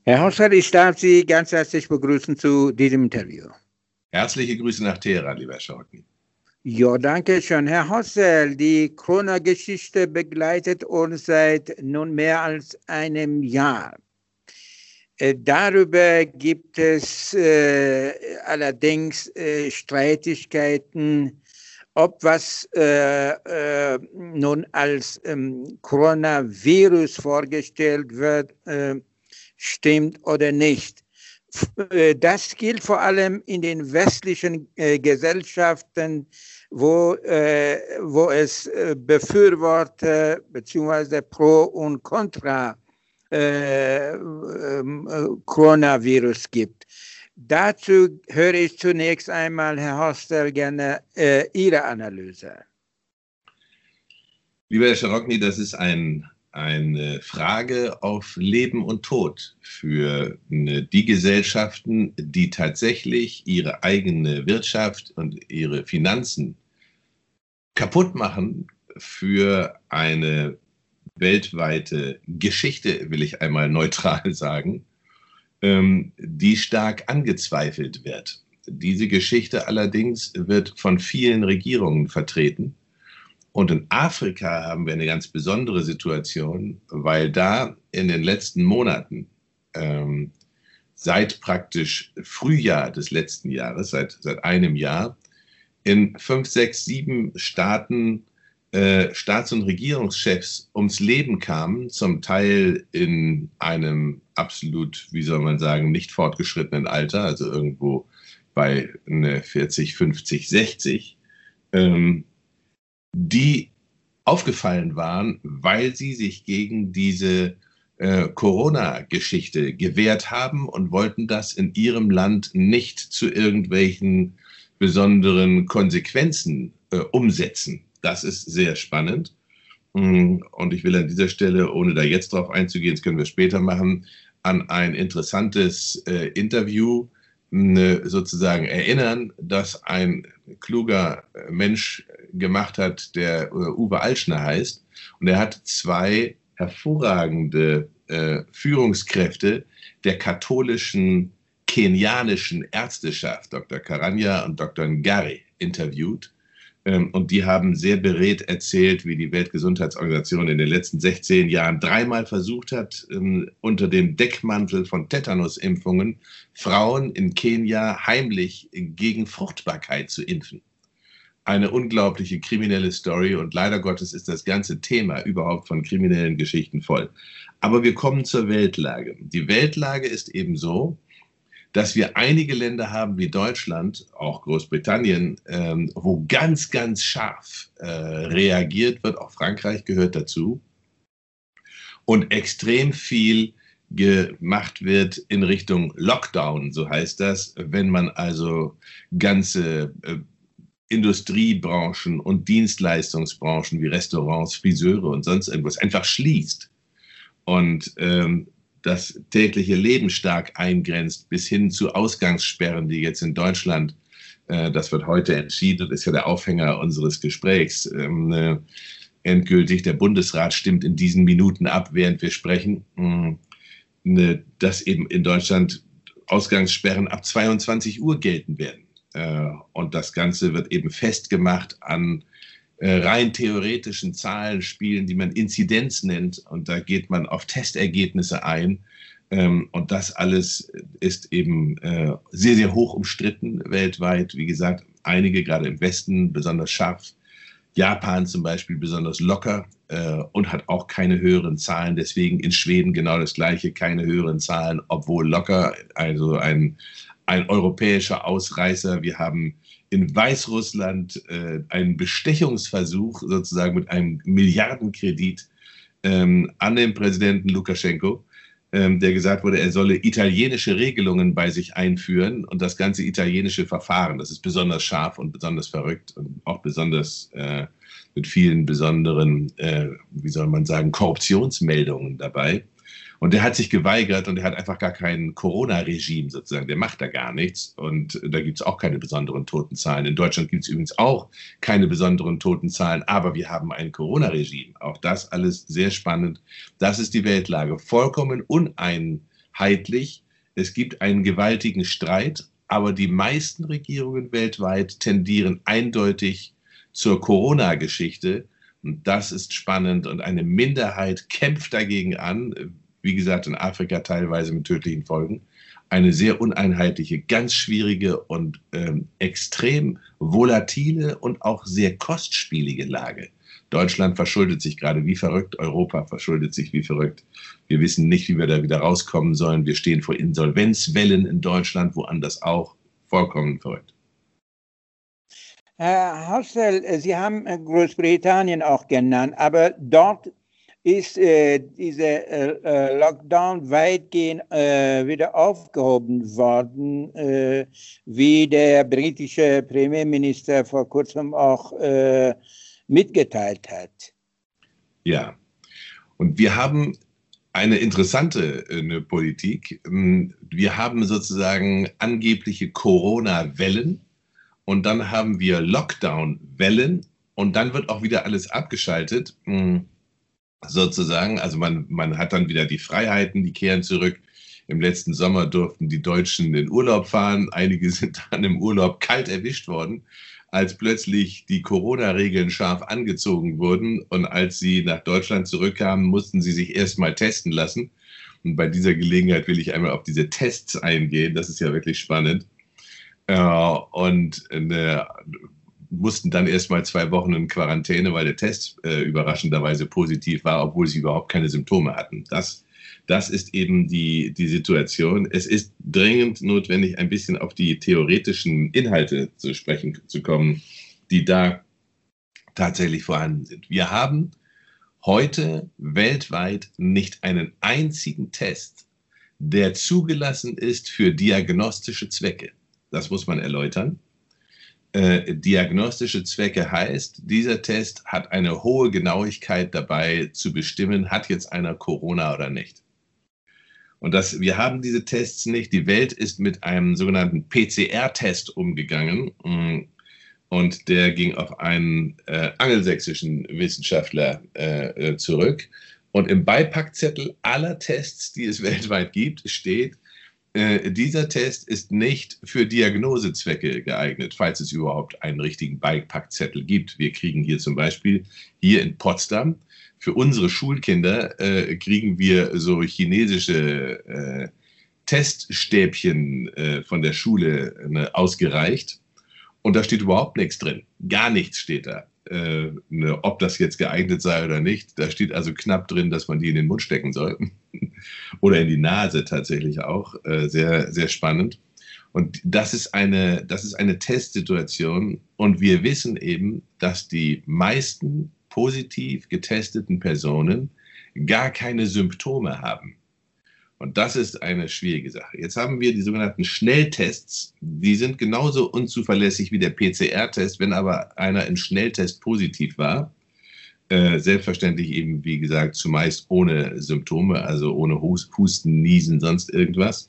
Herr Hosser, ich darf Sie ganz herzlich begrüßen zu diesem Interview. Herzliche Grüße nach Teheran, lieber Herr Scharocki. Ja, danke schön. Herr Hossel, die Corona-Geschichte begleitet uns seit nun mehr als einem Jahr. Darüber gibt es allerdings Streitigkeiten, ob was nun als Coronavirus vorgestellt wird, stimmt oder nicht. Das gilt vor allem in den westlichen Gesellschaften, wo es Befürworter bzw. Pro und Contra Coronavirus gibt. Dazu höre ich zunächst einmal, Herr Hostel, gerne Ihre Analyse. Lieber Herr Scharocki, das ist eine Frage auf Leben und Tod für die Gesellschaften, die tatsächlich ihre eigene Wirtschaft und ihre Finanzen kaputt machen für eine weltweite Geschichte, will ich einmal neutral sagen, die stark angezweifelt wird. Diese Geschichte allerdings wird von vielen Regierungen vertreten. Und in Afrika haben wir eine ganz besondere Situation, weil da in den letzten Monaten, seit praktisch Frühjahr des letzten Jahres, seit einem Jahr, in 5, 6, 7 Staaten Staats- und Regierungschefs ums Leben kamen, zum Teil in einem absolut, wie soll man sagen, nicht fortgeschrittenen Alter, also irgendwo bei 40, 50, 60, die aufgefallen waren, weil sie sich gegen diese Corona-Geschichte gewehrt haben und wollten das in ihrem Land nicht zu irgendwelchen besonderen Konsequenzen umsetzen. Das ist sehr spannend. Und ich will an dieser Stelle, ohne da jetzt drauf einzugehen, das können wir später machen, an ein interessantes Interview sozusagen erinnern, das ein kluger Mensch gemacht hat, der Uwe Altschner heißt. Und er hat 2 hervorragende Führungskräfte der katholischen kenianischen Ärzteschaft, Dr. Karanja und Dr. Ngari, interviewt. Und die haben sehr beredt erzählt, wie die Weltgesundheitsorganisation in den letzten 16 Jahren 3-mal versucht hat, unter dem Deckmantel von Tetanusimpfungen Frauen in Kenia heimlich gegen Fruchtbarkeit zu impfen. Eine unglaubliche kriminelle Story und leider Gottes ist das ganze Thema überhaupt von kriminellen Geschichten voll. Aber wir kommen zur Weltlage. Die Weltlage ist eben so, dass wir einige Länder haben wie Deutschland, auch Großbritannien, wo ganz, ganz scharf reagiert wird, auch Frankreich gehört dazu, und extrem viel gemacht wird in Richtung Lockdown, so heißt das, wenn man also ganze Industriebranchen und Dienstleistungsbranchen wie Restaurants, Friseure und sonst irgendwas einfach schließt und das tägliche Leben stark eingrenzt, bis hin zu Ausgangssperren, die jetzt in Deutschland, das wird heute entschieden, das ist ja der Aufhänger unseres Gesprächs, endgültig, der Bundesrat stimmt in diesen Minuten ab, während wir sprechen, dass eben in Deutschland Ausgangssperren ab 22 Uhr gelten werden. Und das Ganze wird eben festgemacht an rein theoretischen Zahlenspielen, die man Inzidenz nennt. Und da geht man auf Testergebnisse ein. Und das alles ist eben sehr, sehr hoch umstritten weltweit. Wie gesagt, einige gerade im Westen besonders scharf. Japan zum Beispiel besonders locker und hat auch keine höheren Zahlen. Deswegen in Schweden genau das Gleiche, keine höheren Zahlen, obwohl locker. Also ein europäischer Ausreißer. Wir haben in Weißrussland einen Bestechungsversuch sozusagen mit einem Milliardenkredit an den Präsidenten Lukaschenko, der gesagt wurde, er solle italienische Regelungen bei sich einführen und das ganze italienische Verfahren, das ist besonders scharf und besonders verrückt und auch besonders mit vielen besonderen, wie soll man sagen, Korruptionsmeldungen dabei. Und der hat sich geweigert und er hat einfach gar kein Corona-Regime sozusagen, der macht da gar nichts und da gibt es auch keine besonderen Totenzahlen. In Deutschland gibt es übrigens auch keine besonderen Totenzahlen, aber wir haben ein Corona-Regime. Auch das alles sehr spannend. Das ist die Weltlage. Vollkommen einheitlich. Es gibt einen gewaltigen Streit, aber die meisten Regierungen weltweit tendieren eindeutig zur Corona-Geschichte. Und das ist spannend und eine Minderheit kämpft dagegen an, wie gesagt in Afrika teilweise mit tödlichen Folgen. Eine sehr uneinheitliche, ganz schwierige und extrem volatile und auch sehr kostspielige Lage. Deutschland verschuldet sich gerade wie verrückt, Europa verschuldet sich wie verrückt. Wir wissen nicht, wie wir da wieder rauskommen sollen. Wir stehen vor Insolvenzwellen in Deutschland, woanders auch. Vollkommen verrückt. Herr Hossel, Sie haben Großbritannien auch genannt, aber dort ist dieser Lockdown weitgehend wieder aufgehoben worden, wie der britische Premierminister vor kurzem auch mitgeteilt hat. Ja, und wir haben eine interessante Politik. Wir haben sozusagen angebliche Corona-Wellen und dann haben wir Lockdown-Wellen und dann wird auch wieder alles abgeschaltet, sozusagen. Also man hat dann wieder die Freiheiten, die kehren zurück. Im letzten Sommer durften die Deutschen in Urlaub fahren. Einige sind dann im Urlaub kalt erwischt worden, als plötzlich die Corona-Regeln scharf angezogen wurden. Und als sie nach Deutschland zurückkamen, mussten sie sich erstmal testen lassen. Und bei dieser Gelegenheit will ich einmal auf diese Tests eingehen. Das ist ja wirklich spannend. Mussten dann erstmal 2 Wochen in Quarantäne, weil der Test überraschenderweise positiv war, obwohl sie überhaupt keine Symptome hatten. Das ist eben die Situation. Es ist dringend notwendig, ein bisschen auf die theoretischen Inhalte zu sprechen zu kommen, die da tatsächlich vorhanden sind. Wir haben heute weltweit nicht einen einzigen Test, der zugelassen ist für diagnostische Zwecke. Das muss man erläutern. Diagnostische Zwecke heißt, dieser Test hat eine hohe Genauigkeit dabei zu bestimmen, hat jetzt einer Corona oder nicht. Und wir haben diese Tests nicht. Die Welt ist mit einem sogenannten PCR-Test umgegangen und der ging auf einen angelsächsischen Wissenschaftler zurück. Und im Beipackzettel aller Tests, die es weltweit gibt, steht, dieser Test ist nicht für Diagnosezwecke geeignet, falls es überhaupt einen richtigen Beipackzettel gibt. Wir kriegen hier zum Beispiel, hier in Potsdam, für unsere Schulkinder kriegen wir so chinesische Teststäbchen von der Schule ausgereicht. Und da steht überhaupt nichts drin. Gar nichts steht da. Ob das jetzt geeignet sei oder nicht. Da steht also knapp drin, dass man die in den Mund stecken soll. Oder in die Nase tatsächlich auch. Sehr, sehr spannend. Und das ist eine Testsituation. Und wir wissen eben, dass die meisten positiv getesteten Personen gar keine Symptome haben. Und das ist eine schwierige Sache. Jetzt haben wir die sogenannten Schnelltests. Die sind genauso unzuverlässig wie der PCR-Test. Wenn aber einer im Schnelltest positiv war, selbstverständlich eben, wie gesagt, zumeist ohne Symptome, also ohne Husten, Niesen, sonst irgendwas,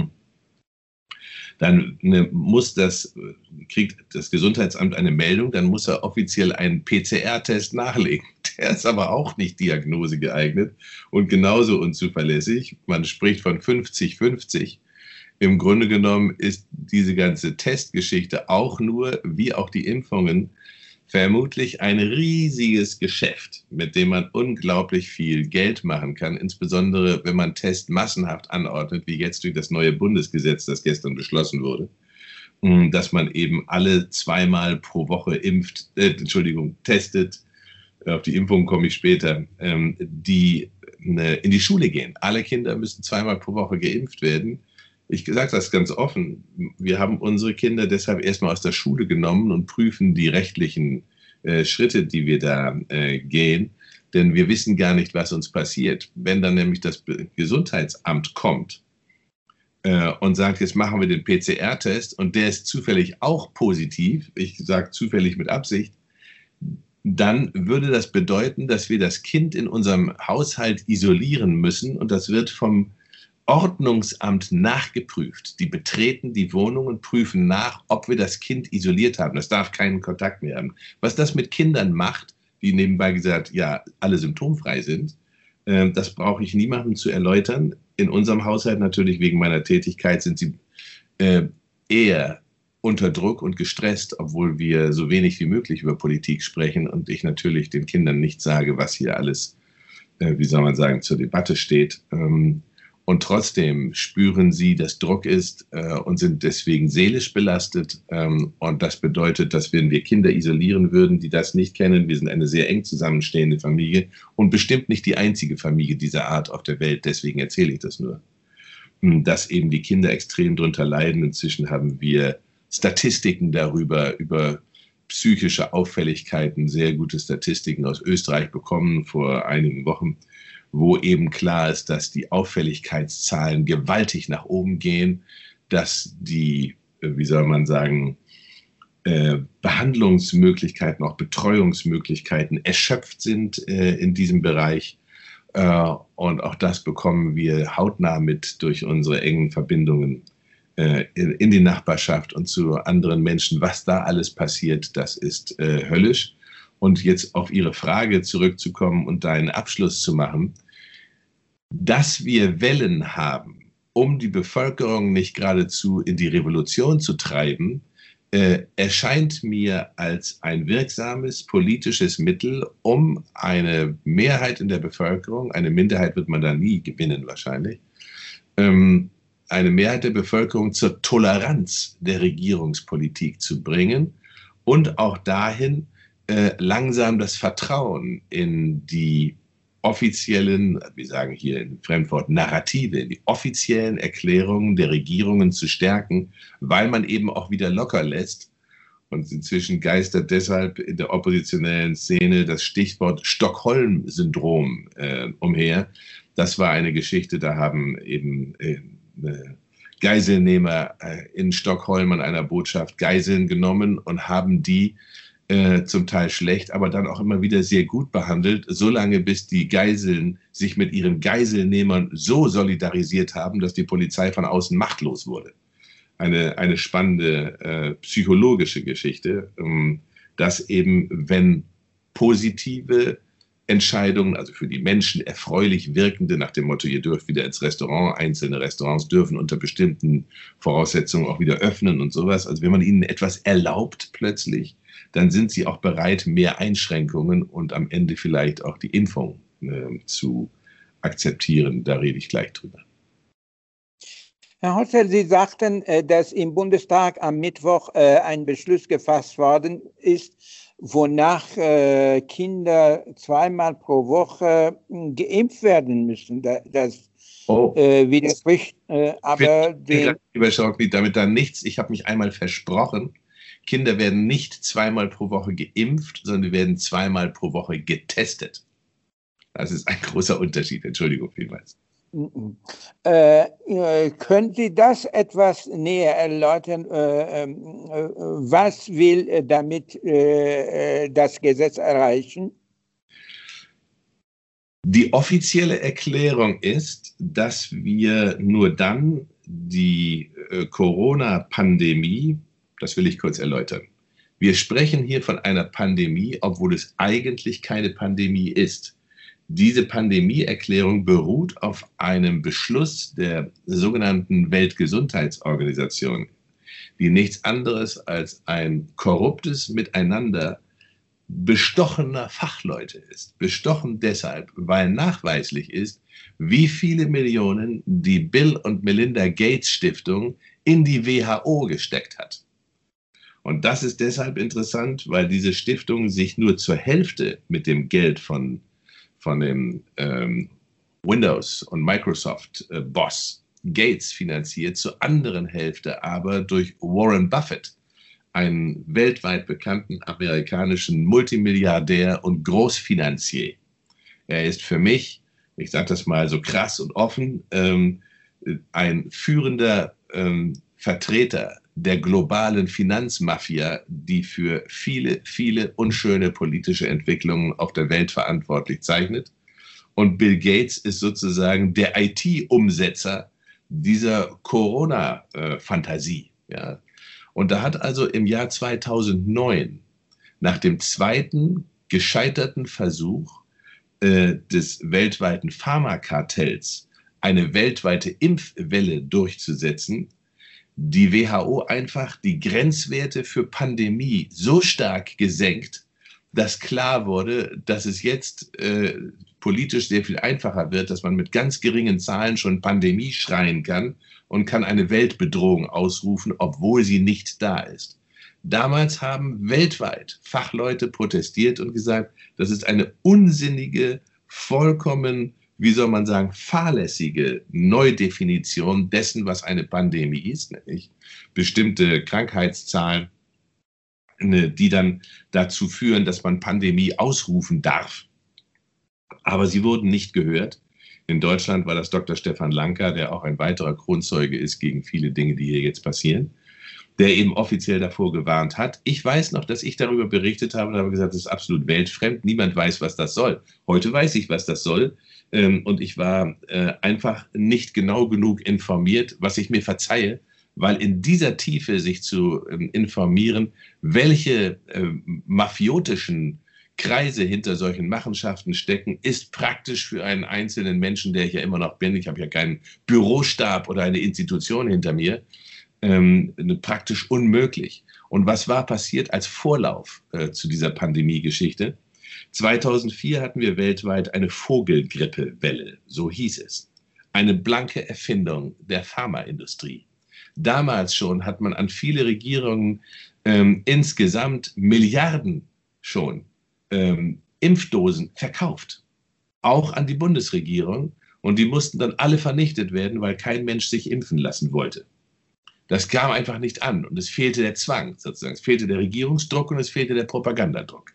dann kriegt das Gesundheitsamt eine Meldung, dann muss er offiziell einen PCR-Test nachlegen. Der ist aber auch nicht diagnosegeeignet und genauso unzuverlässig. Man spricht von 50-50. Im Grunde genommen ist diese ganze Testgeschichte auch nur, wie auch die Impfungen, vermutlich ein riesiges Geschäft, mit dem man unglaublich viel Geld machen kann, insbesondere wenn man Tests massenhaft anordnet, wie jetzt durch das neue Bundesgesetz, das gestern beschlossen wurde, dass man eben alle 2-mal pro Woche testet, auf die Impfung komme ich später, die in die Schule gehen. Alle Kinder müssen 2-mal pro Woche geimpft werden. Ich sage das ganz offen, wir haben unsere Kinder deshalb erstmal aus der Schule genommen und prüfen die rechtlichen Schritte, die wir da gehen, denn wir wissen gar nicht, was uns passiert. Wenn dann nämlich das Gesundheitsamt kommt und sagt, jetzt machen wir den PCR-Test und der ist zufällig auch positiv, ich sage zufällig mit Absicht, dann würde das bedeuten, dass wir das Kind in unserem Haushalt isolieren müssen und das wird vom Ordnungsamt nachgeprüft. Die betreten die Wohnung und prüfen nach, ob wir das Kind isoliert haben. Das darf keinen Kontakt mehr haben. Was das mit Kindern macht, die nebenbei gesagt, ja, alle symptomfrei sind, Das brauche ich niemandem zu erläutern. In unserem Haushalt natürlich wegen meiner Tätigkeit sind sie eher unter Druck und gestresst, obwohl wir so wenig wie möglich über Politik sprechen und ich natürlich den Kindern nicht sage, was hier alles, wie soll man sagen, zur Debatte steht. Und trotzdem spüren sie, dass Druck ist und sind deswegen seelisch belastet. Und das bedeutet, dass wenn wir Kinder isolieren würden, die das nicht kennen, wir sind eine sehr eng zusammenstehende Familie und bestimmt nicht die einzige Familie dieser Art auf der Welt, deswegen erzähle ich das nur, dass eben die Kinder extrem drunter leiden. Inzwischen haben wir Statistiken darüber, über psychische Auffälligkeiten, sehr gute Statistiken aus Österreich bekommen vor einigen Wochen, wo eben klar ist, dass die Auffälligkeitszahlen gewaltig nach oben gehen, dass die, wie soll man sagen, Behandlungsmöglichkeiten, auch Betreuungsmöglichkeiten erschöpft sind in diesem Bereich. Und auch das bekommen wir hautnah mit durch unsere engen Verbindungen in die Nachbarschaft und zu anderen Menschen. Was da alles passiert, das ist höllisch. Und jetzt auf Ihre Frage zurückzukommen und da einen Abschluss zu machen, dass wir Wellen haben, um die Bevölkerung nicht geradezu in die Revolution zu treiben, erscheint mir als ein wirksames politisches Mittel, um eine Mehrheit in der Bevölkerung, eine Minderheit wird man da nie gewinnen wahrscheinlich, eine Mehrheit der Bevölkerung zur Toleranz der Regierungspolitik zu bringen und auch dahin, langsam das Vertrauen in die offiziellen, wir sagen hier in Fremdwort Narrative, in die offiziellen Erklärungen der Regierungen zu stärken, weil man eben auch wieder locker lässt. Und inzwischen geistert deshalb in der oppositionellen Szene das Stichwort Stockholm-Syndrom umher. Das war eine Geschichte, da haben eben Geiselnehmer in Stockholm an einer Botschaft Geiseln genommen und haben die zum Teil schlecht, aber dann auch immer wieder sehr gut behandelt, solange bis die Geiseln sich mit ihren Geiselnehmern so solidarisiert haben, dass die Polizei von außen machtlos wurde. Eine spannende psychologische Geschichte, dass eben, wenn positive Entscheidungen, also für die Menschen erfreulich wirkende, nach dem Motto, ihr dürft wieder ins Restaurant, einzelne Restaurants dürfen unter bestimmten Voraussetzungen auch wieder öffnen und sowas, also wenn man ihnen etwas erlaubt plötzlich, dann sind sie auch bereit, mehr Einschränkungen und am Ende vielleicht auch die Impfung zu akzeptieren. Da rede ich gleich drüber. Herr Hossel, Sie sagten, dass im Bundestag am Mittwoch ein Beschluss gefasst worden ist, wonach Kinder zweimal pro Woche geimpft werden müssen. Das widerspricht aber dem... Lieber Schauckli, damit da nichts, ich habe mich einmal versprochen, Kinder werden nicht zweimal pro Woche geimpft, sondern werden zweimal pro Woche getestet. Das ist ein großer Unterschied. Entschuldigung vielmals. Können Sie das etwas näher erläutern? Was will damit das Gesetz erreichen? Die offizielle Erklärung ist, dass wir nur dann die Corona-Pandemie, das will ich kurz erläutern. Wir sprechen hier von einer Pandemie, obwohl es eigentlich keine Pandemie ist. Diese Pandemieerklärung beruht auf einem Beschluss der sogenannten Weltgesundheitsorganisation, die nichts anderes als ein korruptes Miteinander bestochener Fachleute ist. Bestochen deshalb, weil nachweislich ist, wie viele Millionen die Bill und Melinda Gates Stiftung in die WHO gesteckt hat. Und das ist deshalb interessant, weil diese Stiftung sich nur zur Hälfte mit dem Geld von dem Windows- und Microsoft-Boss Gates finanziert, zur anderen Hälfte aber durch Warren Buffett, einen weltweit bekannten amerikanischen Multimilliardär und Großfinanzier. Er ist für mich, ich sage das mal so krass und offen, ein führender Vertreter der globalen Finanzmafia, die für viele, viele unschöne politische Entwicklungen auf der Welt verantwortlich zeichnet. Und Bill Gates ist sozusagen der IT-Umsetzer dieser Corona-Fantasie. Ja. Und da hat also im Jahr 2009, nach dem zweiten gescheiterten Versuch, des weltweiten Pharmakartells eine weltweite Impfwelle durchzusetzen, die WHO einfach die Grenzwerte für Pandemie so stark gesenkt, dass klar wurde, dass es jetzt politisch sehr viel einfacher wird, dass man mit ganz geringen Zahlen schon Pandemie schreien kann und kann eine Weltbedrohung ausrufen, obwohl sie nicht da ist. Damals haben weltweit Fachleute protestiert und gesagt, das ist eine unsinnige, vollkommen, wie soll man sagen, fahrlässige Neudefinition dessen, was eine Pandemie ist, nämlich bestimmte Krankheitszahlen, die dann dazu führen, dass man Pandemie ausrufen darf. Aber sie wurden nicht gehört. In Deutschland war das Dr. Stefan Lanka, der auch ein weiterer Kronzeuge ist gegen viele Dinge, die hier jetzt passieren, der eben offiziell davor gewarnt hat. Ich weiß noch, dass ich darüber berichtet habe und habe gesagt, das ist absolut weltfremd. Niemand weiß, was das soll. Heute weiß ich, was das soll. Und ich war einfach nicht genau genug informiert, was ich mir verzeihe, weil in dieser Tiefe sich zu informieren, welche mafiotischen Kreise hinter solchen Machenschaften stecken, ist praktisch für einen einzelnen Menschen, der ich ja immer noch bin, ich habe ja keinen Bürostab oder eine Institution hinter mir, praktisch unmöglich. Und was war passiert als Vorlauf zu dieser Pandemie-Geschichte? 2004 hatten wir weltweit eine Vogelgrippewelle, so hieß es. Eine blanke Erfindung der Pharmaindustrie. Damals schon hat man an viele Regierungen insgesamt Milliarden schon Impfdosen verkauft. Auch an die Bundesregierung. Und die mussten dann alle vernichtet werden, weil kein Mensch sich impfen lassen wollte. Das kam einfach nicht an. Und es fehlte der Zwang sozusagen. Es fehlte der Regierungsdruck und es fehlte der Propagandadruck.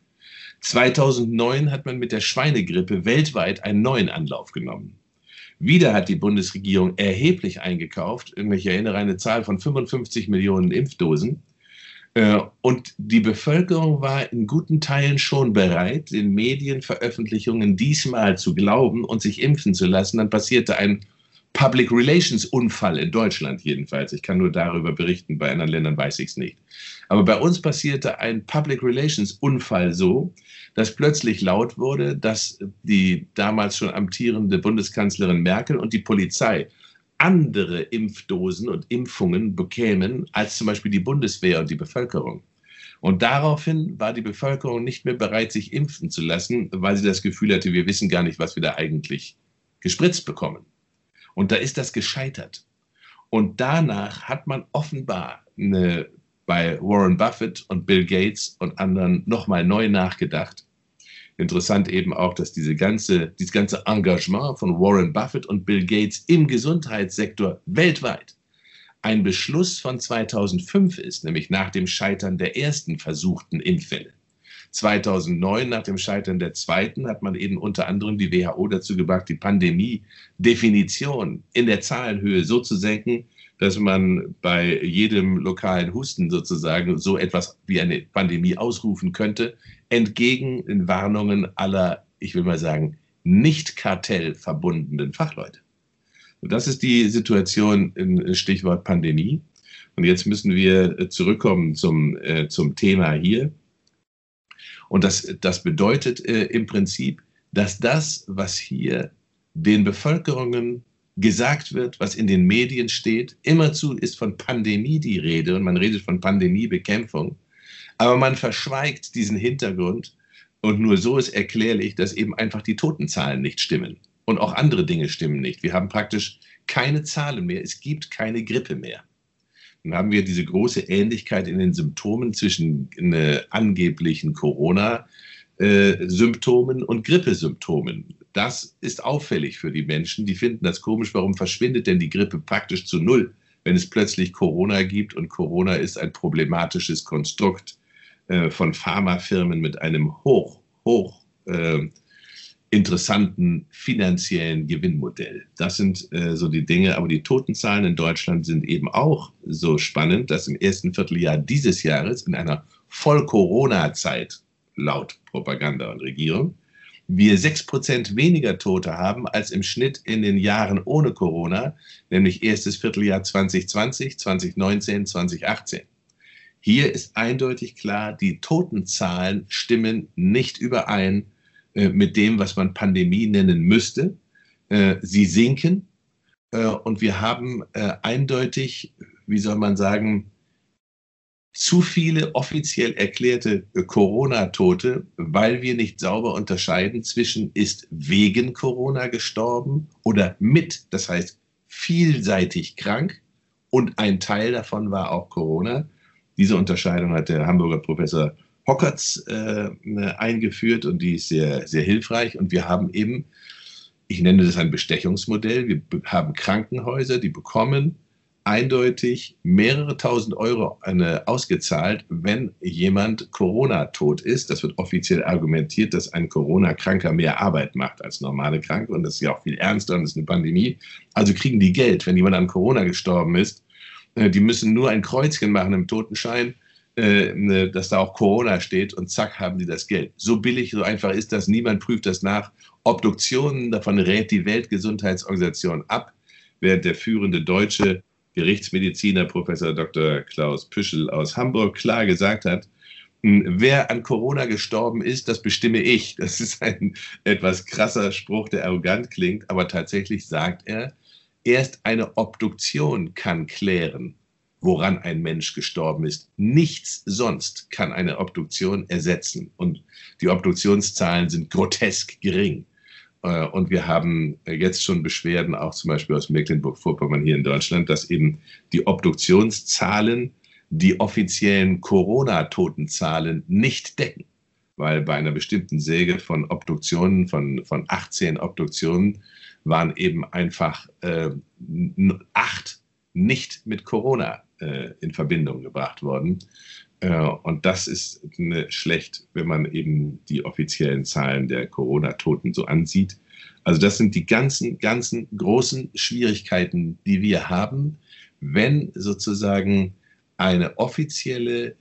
2009 hat man mit der Schweinegrippe weltweit einen neuen Anlauf genommen. Wieder hat die Bundesregierung erheblich eingekauft. Ich erinnere an eine Zahl von 55 Millionen Impfdosen. Und die Bevölkerung war in guten Teilen schon bereit, den Medienveröffentlichungen diesmal zu glauben und sich impfen zu lassen. Dann passierte ein Public Relations Unfall in Deutschland jedenfalls. Ich kann nur darüber berichten, bei anderen Ländern weiß ich es nicht. Aber bei uns passierte ein Public Relations Unfall so, dass plötzlich laut wurde, dass die damals schon amtierende Bundeskanzlerin Merkel und die Polizei andere Impfdosen und Impfungen bekämen als zum Beispiel die Bundeswehr und die Bevölkerung. Und daraufhin war die Bevölkerung nicht mehr bereit, sich impfen zu lassen, weil sie das Gefühl hatte, wir wissen gar nicht, was wir da eigentlich gespritzt bekommen. Und da ist das gescheitert. Und danach hat man offenbar bei Warren Buffett und Bill Gates und anderen nochmal neu nachgedacht. Interessant eben auch, dass dieses ganze Engagement von Warren Buffett und Bill Gates im Gesundheitssektor weltweit ein Beschluss von 2005 ist, nämlich nach dem Scheitern der ersten versuchten Impfwelle. 2009, nach dem Scheitern der zweiten, hat man eben unter anderem die WHO dazu gebracht, die Pandemie-Definition in der Zahlenhöhe so zu senken, dass man bei jedem lokalen Husten sozusagen so etwas wie eine Pandemie ausrufen könnte, entgegen den Warnungen aller, ich will mal sagen, nicht kartellverbundenen Fachleute. Und das ist die Situation im Stichwort Pandemie. Und jetzt müssen wir zurückkommen zum Thema hier. Und das bedeutet im Prinzip, dass das, was hier den Bevölkerungen gesagt wird, was in den Medien steht, immerzu ist von Pandemie die Rede und man redet von Pandemiebekämpfung, aber man verschweigt diesen Hintergrund und nur so ist erklärlich, dass eben einfach die Totenzahlen nicht stimmen und auch andere Dinge stimmen nicht. Wir haben praktisch keine Zahlen mehr, es gibt keine Grippe mehr. Dann haben wir diese große Ähnlichkeit in den Symptomen zwischen angeblichen Corona-Symptomen und Grippesymptomen. Das ist auffällig für die Menschen. Die finden das komisch. Warum verschwindet denn die Grippe praktisch zu null, wenn es plötzlich Corona gibt? Und Corona ist ein problematisches Konstrukt von Pharmafirmen mit einem hoch interessanten finanziellen Gewinnmodell. Das sind so die Dinge. Aber die Totenzahlen in Deutschland sind eben auch so spannend, dass im ersten Vierteljahr dieses Jahres in einer Voll-Corona-Zeit laut Propaganda und Regierung wir 6% weniger Tote haben als im Schnitt in den Jahren ohne Corona, nämlich erstes Vierteljahr 2020, 2019, 2018. Hier ist eindeutig klar, die Totenzahlen stimmen nicht überein mit dem, was man Pandemie nennen müsste. Sie sinken und wir haben eindeutig, wie soll man sagen, zu viele offiziell erklärte Corona-Tote, weil wir nicht sauber unterscheiden zwischen ist wegen Corona gestorben oder mit, das heißt vielseitig krank und ein Teil davon war auch Corona. Diese Unterscheidung hat der Hamburger Professor Hockertz eingeführt und die ist sehr, sehr hilfreich. Und wir haben eben, ich nenne das ein Bestechungsmodell, wir haben Krankenhäuser, die bekommen eindeutig mehrere tausend Euro ausgezahlt, wenn jemand Corona-tot ist. Das wird offiziell argumentiert, dass ein Corona-Kranker mehr Arbeit macht als normale Kranke und das ist ja auch viel ernster und das ist eine Pandemie. Also kriegen die Geld, wenn jemand an Corona gestorben ist. Die müssen nur ein Kreuzchen machen im Totenschein, dass da auch Corona steht und zack, haben die das Geld. So billig, so einfach ist das. Niemand prüft das nach. Obduktionen, davon rät die Weltgesundheitsorganisation ab, während der führende deutsche Gerichtsmediziner Professor Dr. Klaus Püschel aus Hamburg klar gesagt hat, wer an Corona gestorben ist, das bestimme ich. Das ist ein etwas krasser Spruch, der arrogant klingt, aber tatsächlich sagt er, erst eine Obduktion kann klären, woran ein Mensch gestorben ist. Nichts sonst kann eine Obduktion ersetzen. Und die Obduktionszahlen sind grotesk gering. Und wir haben jetzt schon Beschwerden, auch zum Beispiel aus Mecklenburg-Vorpommern hier in Deutschland, dass eben die Obduktionszahlen die offiziellen Corona-Totenzahlen nicht decken. Weil bei einer bestimmten Säge von Obduktionen, von 18 Obduktionen, waren eben einfach 8 nicht mit Corona in Verbindung gebracht worden. Und das ist schlecht, wenn man eben die offiziellen Zahlen der Corona-Toten so ansieht. Also das sind die ganzen großen Schwierigkeiten, die wir haben, wenn sozusagen eine offizielle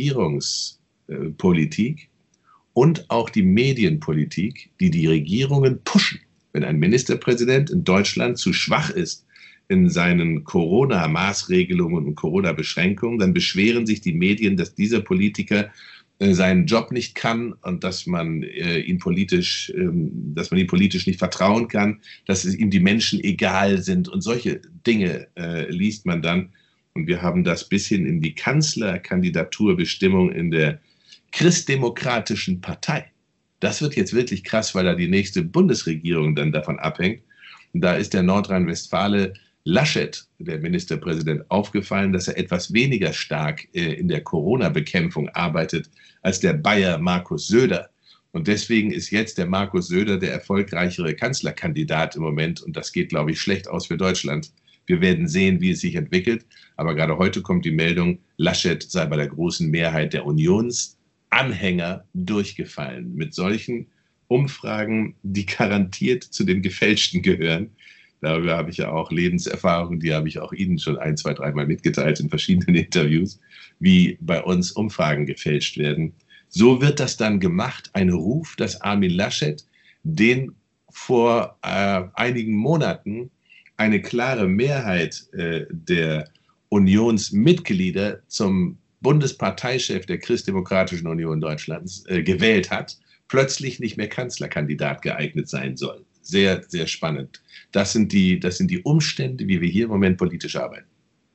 Regierungspolitik und auch die Medienpolitik, die die Regierungen pushen. Wenn ein Ministerpräsident in Deutschland zu schwach ist in seinen Corona-Maßregelungen und Corona-Beschränkungen, dann beschweren sich die Medien, dass dieser Politiker seinen Job nicht kann und dass man ihn politisch nicht vertrauen kann, dass ihm die Menschen egal sind und solche Dinge liest man dann. Und wir haben das bis hin in die Kanzlerkandidaturbestimmung in der Christdemokratischen Partei. Das wird jetzt wirklich krass, weil da die nächste Bundesregierung dann davon abhängt. Und da ist der Nordrhein-Westfale Laschet, der Ministerpräsident, aufgefallen, dass er etwas weniger stark in der Corona-Bekämpfung arbeitet als der Bayer Markus Söder. Und deswegen ist jetzt der Markus Söder der erfolgreichere Kanzlerkandidat im Moment. Und das geht, glaube ich, schlecht aus für Deutschland. Wir werden sehen, wie es sich entwickelt. Aber gerade heute kommt die Meldung, Laschet sei bei der großen Mehrheit der Unionsanhänger durchgefallen. Mit solchen Umfragen, die garantiert zu den gefälschten gehören. Darüber habe ich ja auch Lebenserfahrung, die habe ich auch Ihnen schon 1, 2, 3 Mal mitgeteilt in verschiedenen Interviews, wie bei uns Umfragen gefälscht werden. So wird das dann gemacht, ein Ruf, dass Armin Laschet, den vor einigen Monaten eine klare Mehrheit der Unionsmitglieder zum Bundesparteichef der Christdemokratischen Union Deutschlands gewählt hat, plötzlich nicht mehr Kanzlerkandidat geeignet sein soll. Sehr, sehr spannend. Das sind die Umstände, wie wir hier im Moment politisch arbeiten.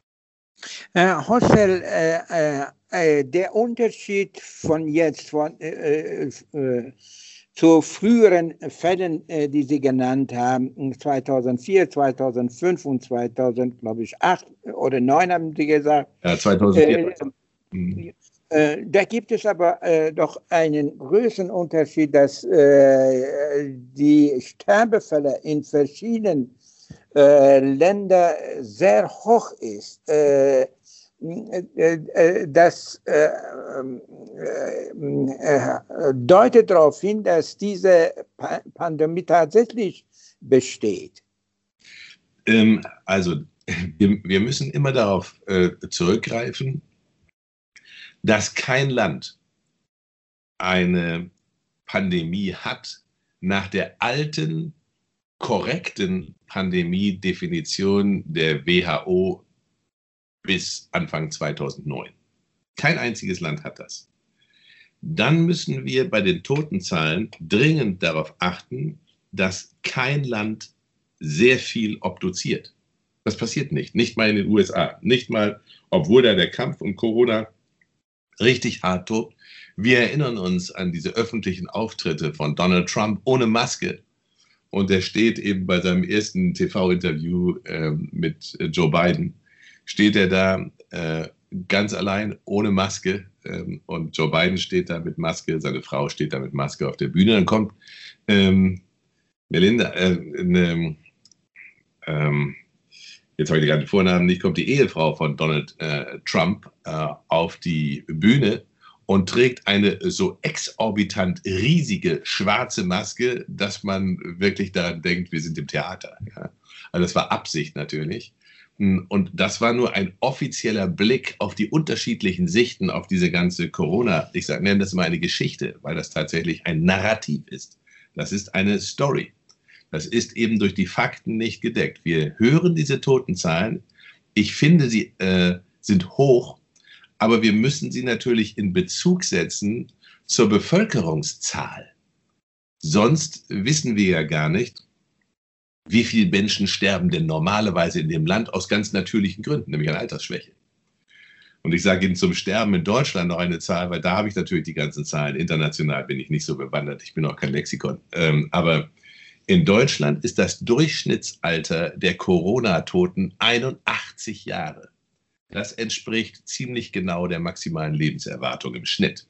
Hostel, der Unterschied von jetzt zu früheren Fällen, die Sie genannt haben, 2004, 2005 und 2008 oder 2009 haben Sie gesagt. Ja, 2004. Da gibt es aber doch einen größeren Unterschied, dass die Sterbefälle in verschiedenen Ländern sehr hoch ist. Das deutet darauf hin, dass diese Pandemie tatsächlich besteht. Also wir müssen immer darauf zurückgreifen, dass kein Land eine Pandemie hat nach der alten, korrekten Pandemie-Definition der WHO bis Anfang 2009. Kein einziges Land hat das. dann müssen wir bei den Totenzahlen dringend darauf achten, dass kein Land sehr viel obduziert. Das passiert nicht, nicht mal in den USA, nicht mal, obwohl da der Kampf um Corona richtig hart tobt. Wir erinnern uns an diese öffentlichen Auftritte von Donald Trump ohne Maske. Und er steht eben bei seinem ersten TV-Interview mit Joe Biden, steht er da ganz allein, ohne Maske. Und Joe Biden steht da mit Maske, seine Frau steht da mit Maske auf der Bühne. Dann kommt Melinda, jetzt habe ich gerade den Vornamen nicht, kommt die Ehefrau von Donald Trump auf die Bühne und trägt eine so exorbitant riesige schwarze Maske, dass man wirklich daran denkt, wir sind im Theater. Ja. Also das war Absicht natürlich. Und das war nur ein offizieller Blick auf die unterschiedlichen Sichten auf diese ganze Corona. Ich nenne das immer eine Geschichte, weil das tatsächlich ein Narrativ ist. Das ist eine Story. Das ist eben durch die Fakten nicht gedeckt. Wir hören diese Totenzahlen. Ich finde, sie sind hoch, aber wir müssen sie natürlich in Bezug setzen zur Bevölkerungszahl. Sonst wissen wir ja gar nicht, wie viele Menschen sterben denn normalerweise in dem Land aus ganz natürlichen Gründen, nämlich an Altersschwäche. Und ich sage Ihnen zum Sterben in Deutschland noch eine Zahl, weil da habe ich natürlich die ganzen Zahlen. International bin ich nicht so bewandert, ich bin auch kein Lexikon. Aber in Deutschland ist das Durchschnittsalter der Corona-Toten 81 Jahre. Das entspricht ziemlich genau der maximalen Lebenserwartung im Schnitt.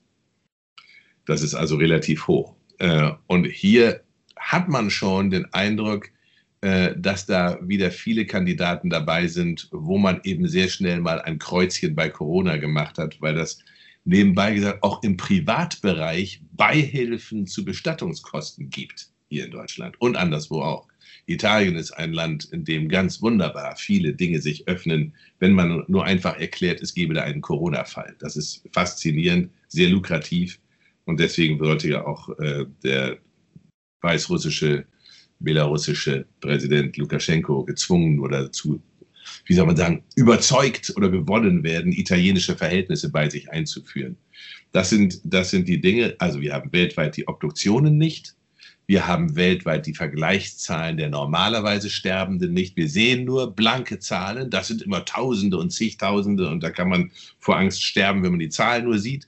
Das ist also relativ hoch. Und hier hat man schon den Eindruck, dass da wieder viele Kandidaten dabei sind, wo man eben sehr schnell mal ein Kreuzchen bei Corona gemacht hat, weil das nebenbei gesagt auch im Privatbereich Beihilfen zu Bestattungskosten gibt hier in Deutschland und anderswo auch. Italien ist ein Land, in dem ganz wunderbar viele Dinge sich öffnen, wenn man nur einfach erklärt, es gebe da einen Corona-Fall. Das ist faszinierend, sehr lukrativ und deswegen sollte ja auch der weißrussische, belarussische Präsident Lukaschenko gezwungen oder dazu, wie soll man sagen, überzeugt oder gewonnen werden, italienische Verhältnisse bei sich einzuführen. Das sind die Dinge, also wir haben weltweit die Obduktionen nicht, wir haben weltweit die Vergleichszahlen der normalerweise Sterbenden nicht, wir sehen nur blanke Zahlen, das sind immer Tausende und Zigtausende und da kann man vor Angst sterben, wenn man die Zahlen nur sieht.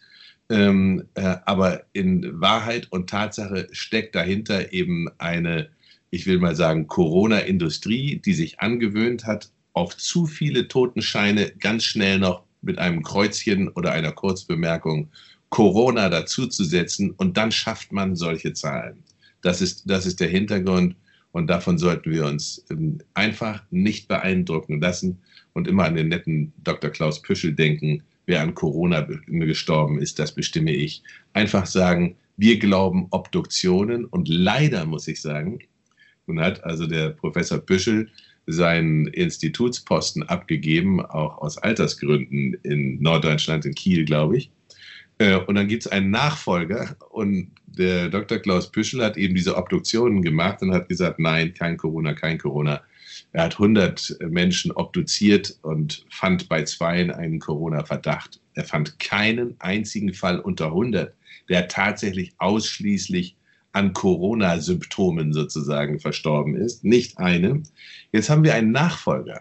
Aber in Wahrheit und Tatsache steckt dahinter eben eine, ich will mal sagen, Corona-Industrie, die sich angewöhnt hat, auf zu viele Totenscheine ganz schnell noch mit einem Kreuzchen oder einer Kurzbemerkung Corona dazuzusetzen und dann schafft man solche Zahlen. Das ist der Hintergrund und davon sollten wir uns einfach nicht beeindrucken lassen und immer an den netten Dr. Klaus Püschel denken, wer an Corona gestorben ist, das bestimme ich. Einfach sagen, wir glauben Obduktionen und leider muss ich sagen, nun hat also der Professor Püschel seinen Institutsposten abgegeben, auch aus Altersgründen in Norddeutschland, in Kiel, glaube ich. Und dann gibt es einen Nachfolger und der Dr. Klaus Püschel hat eben diese Obduktionen gemacht und hat gesagt, nein, kein Corona, kein Corona. Er hat 100 Menschen obduziert und fand bei 2 einen Corona-Verdacht. Er fand keinen einzigen Fall unter 100, der tatsächlich ausschließlich an Corona-Symptomen sozusagen verstorben ist. Nicht einen. Jetzt haben wir einen Nachfolger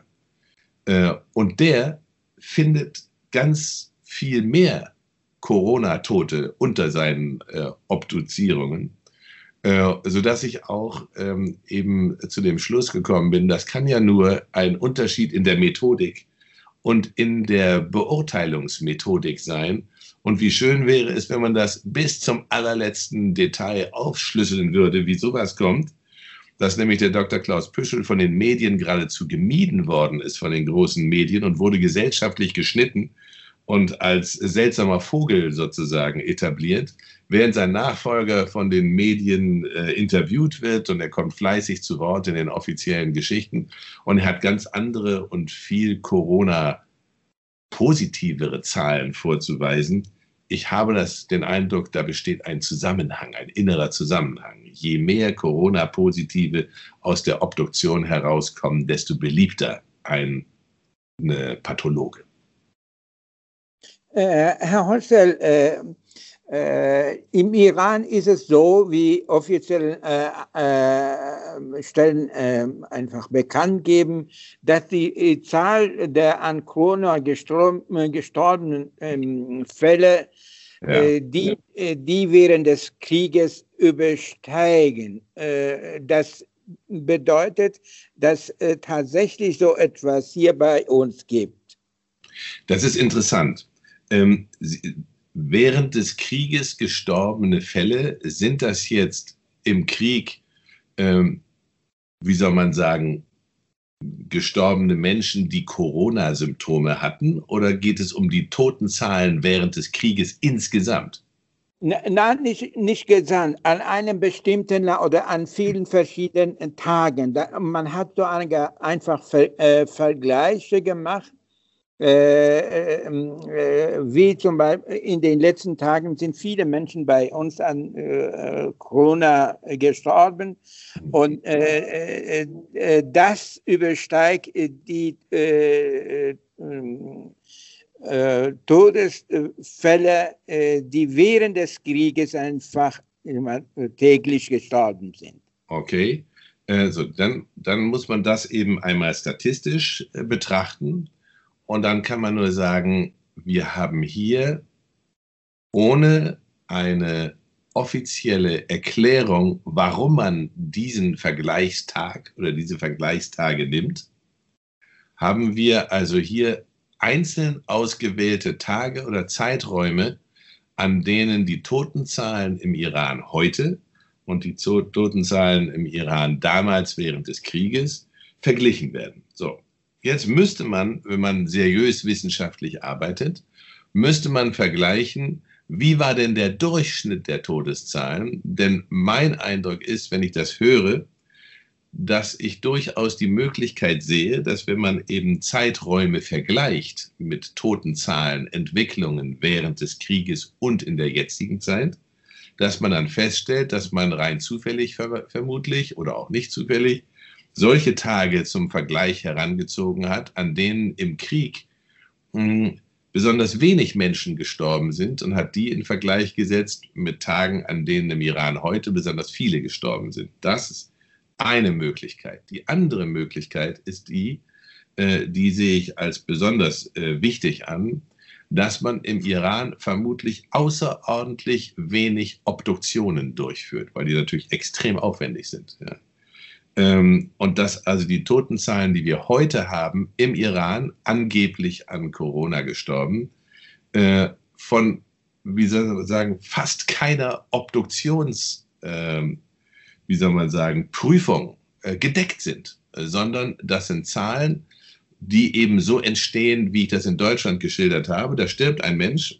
und der findet ganz viel mehr Corona-Tote unter seinen Obduzierungen, sodass ich auch eben zu dem Schluss gekommen bin, das kann ja nur ein Unterschied in der Methodik und in der Beurteilungsmethodik sein. Und wie schön wäre es, wenn man das bis zum allerletzten Detail aufschlüsseln würde, wie sowas kommt, dass nämlich der Dr. Klaus Püschel von den Medien geradezu gemieden worden ist, von den großen Medien und wurde gesellschaftlich geschnitten und als seltsamer Vogel sozusagen etabliert, während sein Nachfolger von den Medien interviewt wird und er kommt fleißig zu Wort in den offiziellen Geschichten und er hat ganz andere und viel Corona-positivere Zahlen vorzuweisen. Ich habe den Eindruck, da besteht ein Zusammenhang, ein innerer Zusammenhang. Je mehr Corona-Positive aus der Obduktion herauskommen, desto beliebter ein Pathologe. Herr Holzell, Im Iran ist es so, wie offizielle Stellen einfach bekannt geben, dass die Zahl der an Corona gestorbenen Fälle, die während des Krieges übersteigen. Das bedeutet, dass tatsächlich so etwas hier bei uns gibt. Das ist interessant. Während des Krieges gestorbene Fälle, sind das jetzt im Krieg, wie soll man sagen, gestorbene Menschen, die Corona-Symptome hatten, oder geht es um die Totenzahlen während des Krieges insgesamt? Nein, nicht gesamt, an einem bestimmten oder an vielen verschiedenen Tagen. Man hat so einfach Vergleiche gemacht. Wie zum Beispiel in den letzten Tagen sind viele Menschen bei uns an Corona gestorben, und das übersteigt die Todesfälle, die während des Krieges einfach täglich gestorben sind. Okay, also dann muss man das eben einmal statistisch betrachten. Und dann kann man nur sagen, wir haben hier ohne eine offizielle Erklärung, warum man diesen Vergleichstag oder diese Vergleichstage nimmt, haben wir also hier einzeln ausgewählte Tage oder Zeiträume, an denen die Totenzahlen im Iran heute und die Totenzahlen im Iran damals während des Krieges verglichen werden. So. Jetzt müsste man, wenn man seriös wissenschaftlich arbeitet, müsste man vergleichen, wie war denn der Durchschnitt der Todeszahlen? Denn mein Eindruck ist, wenn ich das höre, dass ich durchaus die Möglichkeit sehe, dass wenn man eben Zeiträume vergleicht mit Totenzahlen, Entwicklungen während des Krieges und in der jetzigen Zeit, dass man dann feststellt, dass man rein zufällig vermutlich oder auch nicht zufällig solche Tage zum Vergleich herangezogen hat, an denen im Krieg besonders wenig Menschen gestorben sind, und hat die in Vergleich gesetzt mit Tagen, an denen im Iran heute besonders viele gestorben sind. Das ist eine Möglichkeit. Die andere Möglichkeit ist die sehe ich als besonders wichtig an, dass man im Iran vermutlich außerordentlich wenig Obduktionen durchführt, weil die natürlich extrem aufwendig sind. Ja. Und dass also die Totenzahlen, die wir heute haben im Iran, angeblich an Corona gestorben, von, wie soll man sagen, fast keiner Prüfung gedeckt sind, sondern das sind Zahlen, die eben so entstehen, wie ich das in Deutschland geschildert habe. Da stirbt ein Mensch,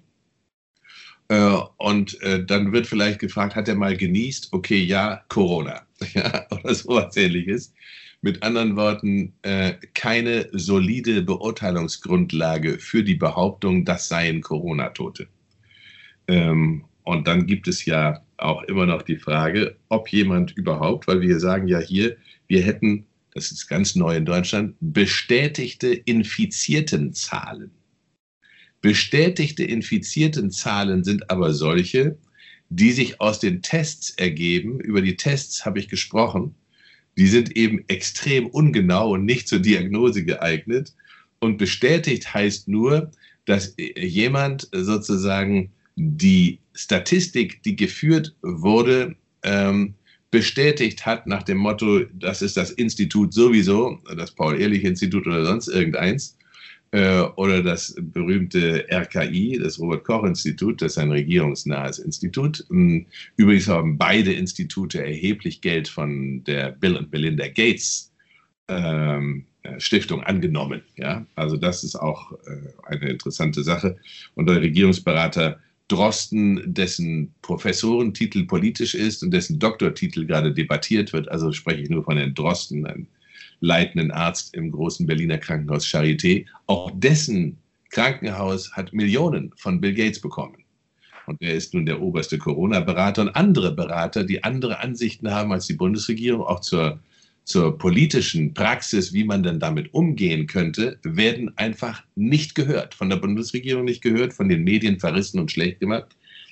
und dann wird vielleicht gefragt, hat er mal genießt? Okay, ja, Corona. Ja, oder sowas Ähnliches. Mit anderen Worten, keine solide Beurteilungsgrundlage für die Behauptung, das seien Corona-Tote. Und dann gibt es ja auch immer noch die Frage, ob jemand überhaupt, weil wir sagen ja hier, wir hätten, das ist ganz neu in Deutschland, bestätigte Infiziertenzahlen. Bestätigte Infiziertenzahlen sind aber solche, die sich aus den Tests ergeben. Über die Tests habe ich gesprochen. Die sind eben extrem ungenau und nicht zur Diagnose geeignet. Und bestätigt heißt nur, dass jemand sozusagen die Statistik, die geführt wurde, bestätigt hat nach dem Motto, das ist das Institut sowieso, das Paul-Ehrlich-Institut oder sonst irgendeins, oder das berühmte RKI, das Robert-Koch-Institut, das ist ein regierungsnahes Institut. Übrigens haben beide Institute erheblich Geld von der Bill und Melinda Gates Stiftung angenommen. Ja? Also das ist auch eine interessante Sache. Und der Regierungsberater Drosten, dessen Professorentitel politisch ist und dessen Doktortitel gerade debattiert wird, also spreche ich nur von Herrn Drosten, einem leitenden Arzt im großen Berliner Krankenhaus Charité, auch dessen Krankenhaus hat Millionen von Bill Gates bekommen. Und er ist nun der oberste Corona-Berater, und andere Berater, die andere Ansichten haben als die Bundesregierung, auch zur politischen Praxis, wie man denn damit umgehen könnte, werden einfach nicht gehört. Von der Bundesregierung nicht gehört, von den Medien verrissen und schlecht gemacht.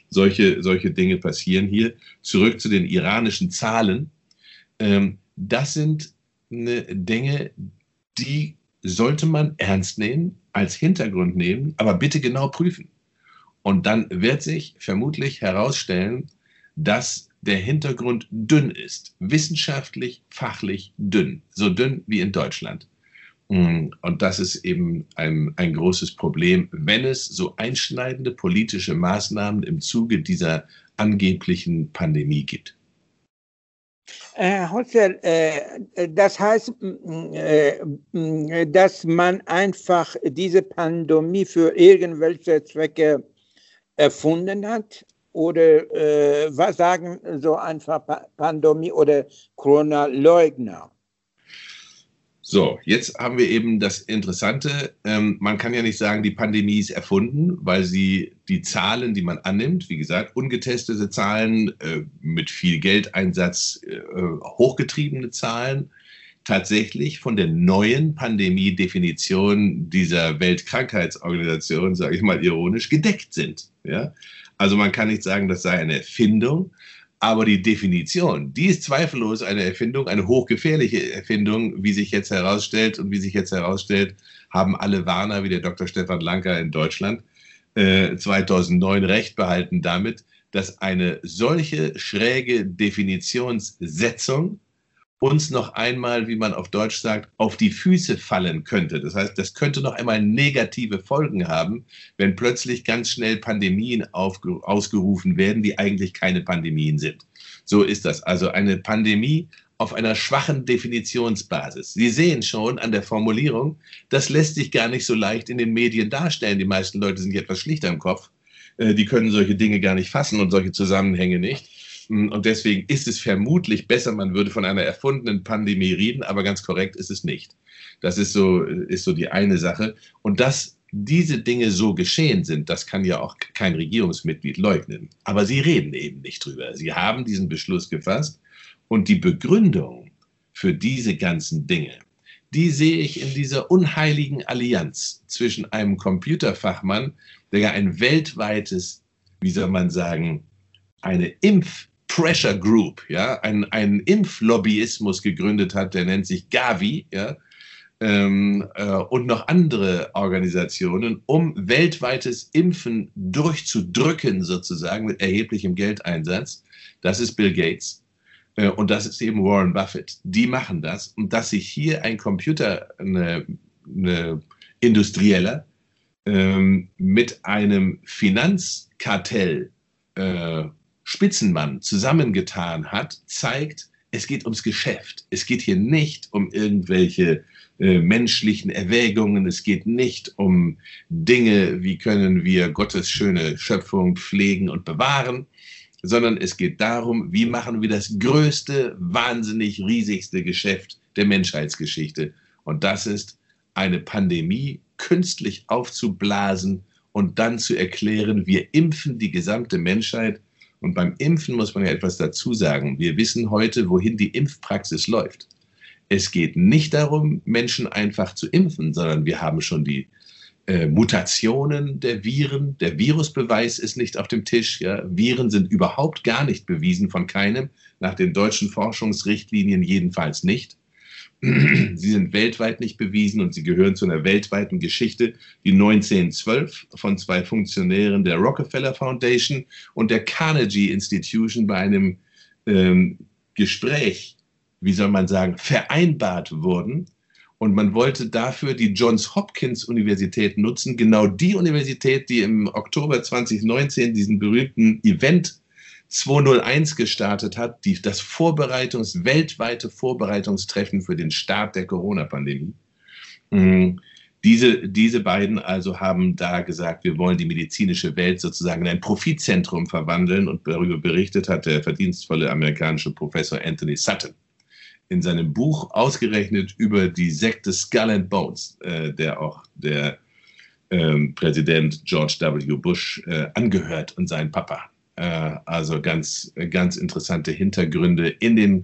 Solche Dinge passieren hier. Zurück zu den iranischen Zahlen. Das sind Dinge, die sollte man ernst nehmen, als Hintergrund nehmen, aber bitte genau prüfen. Und dann wird sich vermutlich herausstellen, dass der Hintergrund dünn ist, wissenschaftlich, fachlich dünn, so dünn wie in Deutschland. Und das ist eben ein großes Problem, wenn es so einschneidende politische Maßnahmen im Zuge dieser angeblichen Pandemie gibt. Herr Hotzel, das heißt, dass man einfach diese Pandemie für irgendwelche Zwecke erfunden hat? Oder was sagen so einfach Pandemie oder Corona-Leugner? So, jetzt haben wir eben das Interessante, man kann ja nicht sagen, die Pandemie ist erfunden, weil die Zahlen, die man annimmt, wie gesagt, ungetestete Zahlen, mit viel Geldeinsatz, hochgetriebene Zahlen, tatsächlich von der neuen Pandemie-Definition dieser Weltkrankheitsorganisation, sage ich mal ironisch, gedeckt sind. Ja? Also man kann nicht sagen, das sei eine Erfindung, aber die Definition, die ist zweifellos eine Erfindung, eine hochgefährliche Erfindung, wie sich jetzt herausstellt. Und wie sich jetzt herausstellt, haben alle Warner, wie der Dr. Stefan Lanka in Deutschland, 2009 recht behalten damit, dass eine solche schräge Definitionssetzung uns noch einmal, wie man auf Deutsch sagt, auf die Füße fallen könnte. Das heißt, das könnte noch einmal negative Folgen haben, wenn plötzlich ganz schnell Pandemien ausgerufen werden, die eigentlich keine Pandemien sind. So ist das. Also eine Pandemie auf einer schwachen Definitionsbasis. Sie sehen schon an der Formulierung, das lässt sich gar nicht so leicht in den Medien darstellen. Die meisten Leute sind etwas schlichter im Kopf. Die können solche Dinge gar nicht fassen und solche Zusammenhänge nicht. Und deswegen ist es vermutlich besser, man würde von einer erfundenen Pandemie reden, aber ganz korrekt ist es nicht. Das ist so die eine Sache. Und dass diese Dinge so geschehen sind, das kann ja auch kein Regierungsmitglied leugnen. Aber sie reden eben nicht drüber. Sie haben diesen Beschluss gefasst und die Begründung für diese ganzen Dinge, die sehe ich in dieser unheiligen Allianz zwischen einem Computerfachmann, der ja ein weltweites, wie soll man sagen, eine Pressure Group, ja, einen Impflobbyismus gegründet hat, der nennt sich Gavi, ja, und noch andere Organisationen, um weltweites Impfen durchzudrücken, sozusagen mit erheblichem Geldeinsatz. Das ist Bill Gates und das ist eben Warren Buffett. Die machen das. Und dass sich hier ein Industrieller mit einem Finanzkartell Spitzenmann zusammengetan hat, zeigt, es geht ums Geschäft. Es geht hier nicht um irgendwelche menschlichen Erwägungen. Es geht nicht um Dinge, wie können wir Gottes schöne Schöpfung pflegen und bewahren, sondern es geht darum, wie machen wir das größte, wahnsinnig riesigste Geschäft der Menschheitsgeschichte. Und das ist eine Pandemie künstlich aufzublasen und dann zu erklären, wir impfen die gesamte Menschheit. Und beim Impfen muss man ja etwas dazu sagen. Wir wissen heute, wohin die Impfpraxis läuft. Es geht nicht darum, Menschen einfach zu impfen, sondern wir haben schon die Mutationen der Viren. Der Virusbeweis ist nicht auf dem Tisch. Ja. Viren sind überhaupt gar nicht bewiesen von keinem, nach den deutschen Forschungsrichtlinien jedenfalls nicht. Sie sind weltweit nicht bewiesen und sie gehören zu einer weltweiten Geschichte, die 1912 von zwei Funktionären der Rockefeller Foundation und der Carnegie Institution bei einem Gespräch, wie soll man sagen, vereinbart wurden. Und man wollte dafür die Johns Hopkins Universität nutzen, genau die Universität, die im Oktober 2019 diesen berühmten Event 201 gestartet hat, das weltweite Vorbereitungstreffen für den Start der Corona-Pandemie. Diese beiden also haben da gesagt, wir wollen die medizinische Welt sozusagen in ein Profitzentrum verwandeln, und darüber berichtet hat der verdienstvolle amerikanische Professor Anthony Sutton in seinem Buch ausgerechnet über die Sekte Skull and Bones, der auch der Präsident George W. Bush angehört und sein Papa. Also ganz, ganz interessante Hintergründe in den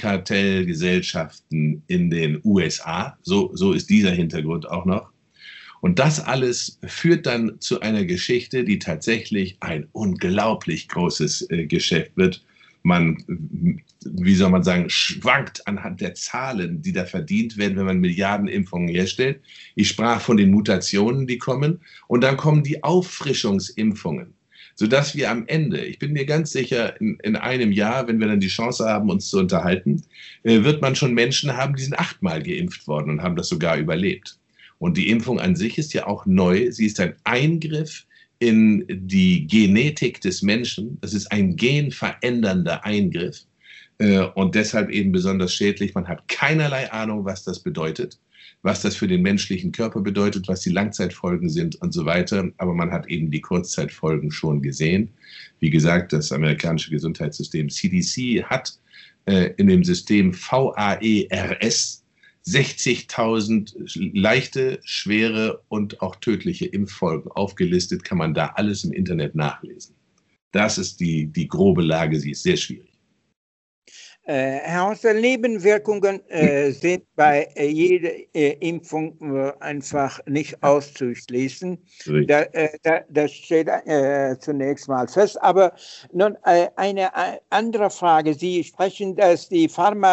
Geheimkartellgesellschaften in den USA. So ist dieser Hintergrund auch noch. Und das alles führt dann zu einer Geschichte, die tatsächlich ein unglaublich großes Geschäft wird. Man, wie soll man sagen, schwankt anhand der Zahlen, die da verdient werden, wenn man Milliarden Impfungen herstellt. Ich sprach von den Mutationen, die kommen, und dann kommen die Auffrischungsimpfungen, sodass wir am Ende, ich bin mir ganz sicher, in einem Jahr, wenn wir dann die Chance haben, uns zu unterhalten, wird man schon Menschen haben, die sind 8-mal geimpft worden und haben das sogar überlebt. Und die Impfung an sich ist ja auch neu. Sie ist ein Eingriff in die Genetik des Menschen. Das ist ein genverändernder Eingriff und deshalb eben besonders schädlich. Man hat keinerlei Ahnung, was das bedeutet, was das für den menschlichen Körper bedeutet, was die Langzeitfolgen sind und so weiter. Aber man hat eben die Kurzzeitfolgen schon gesehen. Wie gesagt, das amerikanische Gesundheitssystem CDC hat in dem System VAERS 60.000 leichte, schwere und auch tödliche Impffolgen aufgelistet, kann man da alles im Internet nachlesen. Das ist die grobe Lage, sie ist sehr schwierig. Herr Hauser, Nebenwirkungen sind bei jeder Impfung einfach nicht auszuschließen. Das steht zunächst mal fest. Aber nun eine andere Frage. Sie sprechen, dass die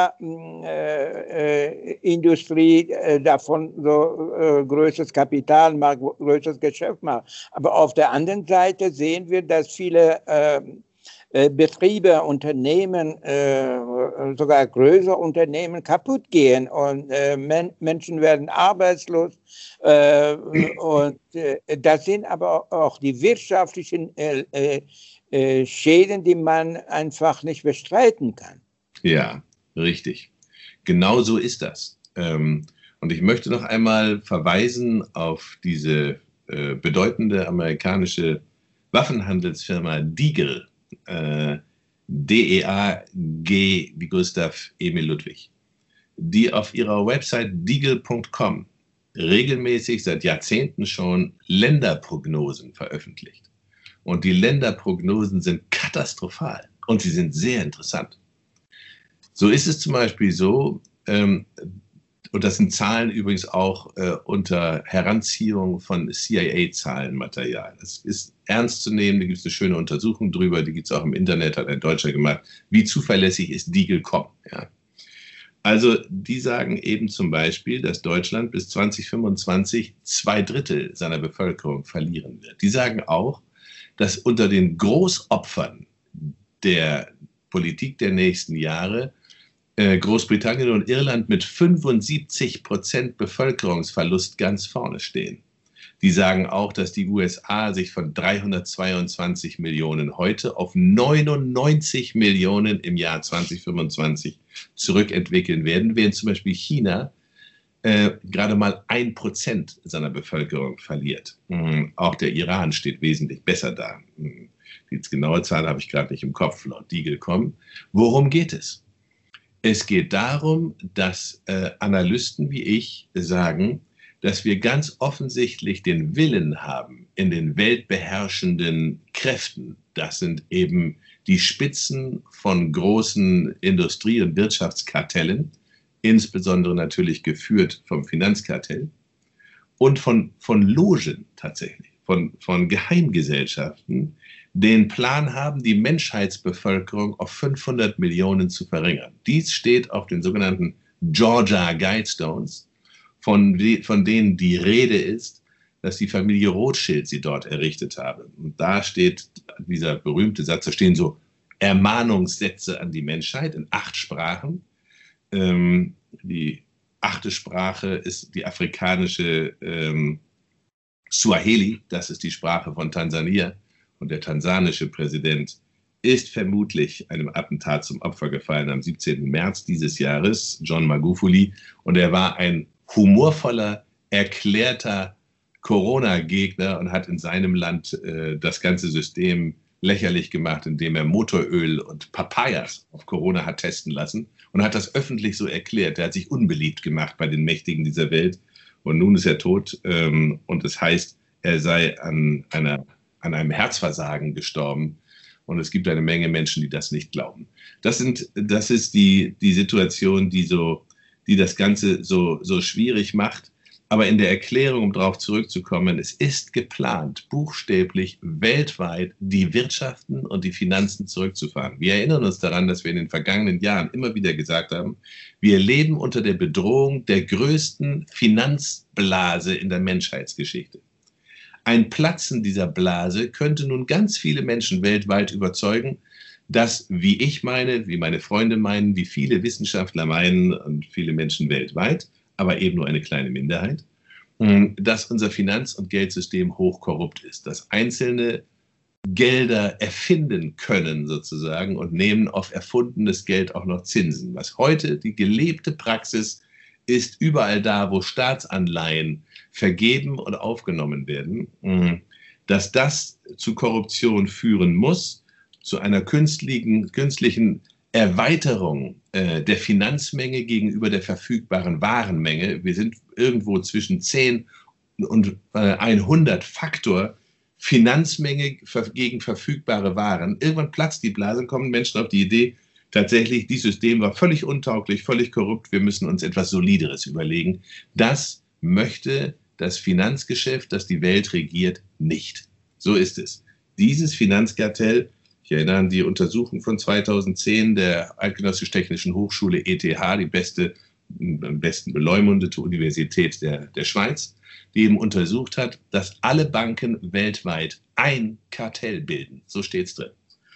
Pharmaindustrie davon so größeres Kapital macht, größeres Geschäft macht. Aber auf der anderen Seite sehen wir, dass viele Betriebe, Unternehmen, sogar größere Unternehmen kaputt gehen und Menschen werden arbeitslos. Und das sind aber auch die wirtschaftlichen Schäden, die man einfach nicht bestreiten kann. Ja, richtig. Genau so ist das. Und ich möchte noch einmal verweisen auf diese bedeutende amerikanische Waffenhandelsfirma Deagle. D-E-A-G wie Gustav Emil Ludwig, die auf ihrer Website deagle.com regelmäßig seit Jahrzehnten schon Länderprognosen veröffentlicht. Und die Länderprognosen sind katastrophal und sie sind sehr interessant. So ist es zum Beispiel so, und das sind Zahlen übrigens auch unter Heranziehung von CIA-Zahlenmaterial. Das ist ernst zu nehmen, da gibt es eine schöne Untersuchung drüber, die gibt es auch im Internet, hat ein Deutscher gemacht. Wie zuverlässig ist Deagle.com? Ja. Also die sagen eben zum Beispiel, dass Deutschland bis 2025 2/3 seiner Bevölkerung verlieren wird. Die sagen auch, dass unter den Großopfern der Politik der nächsten Jahre Großbritannien und Irland mit 75% Bevölkerungsverlust ganz vorne stehen. Die sagen auch, dass die USA sich von 322 Millionen heute auf 99 Millionen im Jahr 2025 zurückentwickeln werden, während zum Beispiel China gerade mal 1% seiner Bevölkerung verliert. Auch der Iran steht wesentlich besser da. Die genaue Zahl habe ich gerade nicht im Kopf, laut Deagle.com. Worum geht es? Es geht darum, dass Analysten wie ich sagen, dass wir ganz offensichtlich den Willen haben, in den weltbeherrschenden Kräften, das sind eben die Spitzen von großen Industrie- und Wirtschaftskartellen, insbesondere natürlich geführt vom Finanzkartell, und von Logen tatsächlich, von Geheimgesellschaften, den Plan haben, die Menschheitsbevölkerung auf 500 Millionen zu verringern. Dies steht auf den sogenannten Georgia Guidestones, von denen die Rede ist, dass die Familie Rothschild sie dort errichtet habe. Und da steht dieser berühmte Satz, da stehen so Ermahnungssätze an die Menschheit in 8 Sprachen. Die 8. Sprache ist die afrikanische Swahili, das ist die Sprache von Tansania. Und der tansanische Präsident ist vermutlich einem Attentat zum Opfer gefallen am 17. März dieses Jahres, John Magufuli. Und er war ein humorvoller, erklärter Corona-Gegner und hat in seinem Land das ganze System lächerlich gemacht, indem er Motoröl und Papayas auf Corona hat testen lassen und hat das öffentlich so erklärt. Er hat sich unbeliebt gemacht bei den Mächtigen dieser Welt. Und nun ist er tot und es heißt, er sei an einem Herzversagen gestorben. Und es gibt eine Menge Menschen, die das nicht glauben. Das ist die Situation, die das Ganze so schwierig macht. Aber in der Erklärung, um darauf zurückzukommen, es ist geplant, buchstäblich weltweit die Wirtschaften und die Finanzen zurückzufahren. Wir erinnern uns daran, dass wir in den vergangenen Jahren immer wieder gesagt haben, wir leben unter der Bedrohung der größten Finanzblase in der Menschheitsgeschichte. Ein Platzen dieser Blase könnte nun ganz viele Menschen weltweit überzeugen, dass, wie ich meine, wie meine Freunde meinen, wie viele Wissenschaftler meinen und viele Menschen weltweit, aber eben nur eine kleine Minderheit, dass unser Finanz- und Geldsystem hochkorrupt ist, dass einzelne Gelder erfinden können sozusagen und nehmen auf erfundenes Geld auch noch Zinsen. Was heute die gelebte Praxis ist, überall da, wo Staatsanleihen vergeben und aufgenommen werden, dass das zu Korruption führen muss, zu einer künstlichen Erweiterung der Finanzmenge gegenüber der verfügbaren Warenmenge. Wir sind irgendwo zwischen 10 und 100 Faktor Finanzmenge gegen verfügbare Waren. Irgendwann platzt die Blase und kommen Menschen auf die Idee, tatsächlich, dieses System war völlig untauglich, völlig korrupt, wir müssen uns etwas Solideres überlegen. Das möchte das Finanzgeschäft, das die Welt regiert, nicht. So ist es. Dieses Finanzkartell, ich erinnere an die Untersuchung von 2010 der Eidgenössisch-Technischen Hochschule ETH, die am besten beleumundete Universität der Schweiz, die eben untersucht hat, dass alle Banken weltweit ein Kartell bilden. So steht es drin.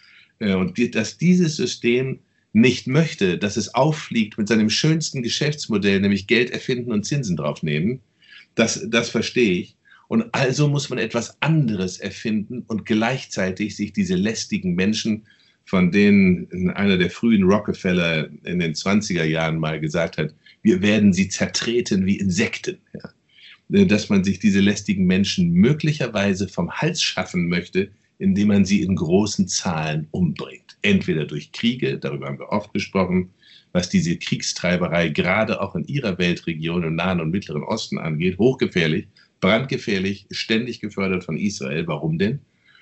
Und dass dieses System nicht möchte, dass es auffliegt mit seinem schönsten Geschäftsmodell, nämlich Geld erfinden und Zinsen draufnehmen, das verstehe ich. Und also muss man etwas anderes erfinden und gleichzeitig sich diese lästigen Menschen, von denen einer der frühen Rockefeller in den 20er Jahren mal gesagt hat, wir werden sie zertreten wie Insekten. Ja. Dass man sich diese lästigen Menschen möglicherweise vom Hals schaffen möchte, indem man sie in großen Zahlen umbringt. Entweder durch Kriege, darüber haben wir oft gesprochen, was diese Kriegstreiberei gerade auch in ihrer Weltregion im Nahen und Mittleren Osten angeht, hochgefährlich, brandgefährlich, ständig gefördert von Israel. Warum denn?